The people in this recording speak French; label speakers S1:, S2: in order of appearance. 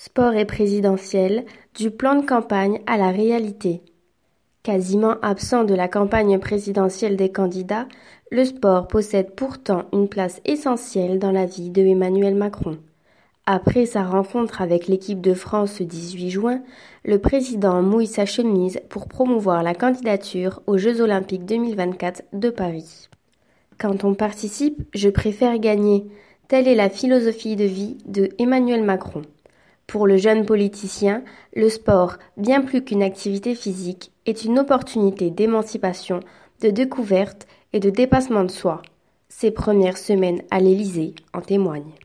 S1: Sport et présidentielle, du plan de campagne à la réalité. Quasiment absent de la campagne présidentielle des candidats, le sport possède pourtant une place essentielle dans la vie de Emmanuel Macron. Après sa rencontre avec l'équipe de France le 18 juin, le président mouille sa chemise pour promouvoir la candidature aux Jeux Olympiques 2024 de Paris. Quand on participe, je préfère gagner. Telle est la philosophie de vie de Emmanuel Macron. Pour le jeune politicien, le sport, bien plus qu'une activité physique, est une opportunité d'émancipation, de découverte et de dépassement de soi. Ses premières semaines à l'Élysée en témoignent.